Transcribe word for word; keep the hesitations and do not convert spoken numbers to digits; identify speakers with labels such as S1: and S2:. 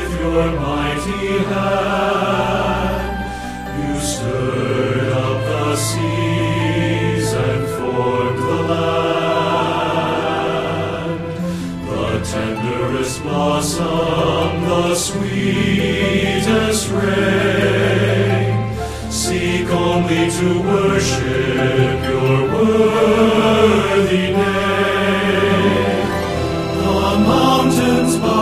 S1: with your mighty hand. You stirred up the seas and formed the land. The tenderest blossom, the sweetest rain, seek only to worship your worthy name. The mountains bow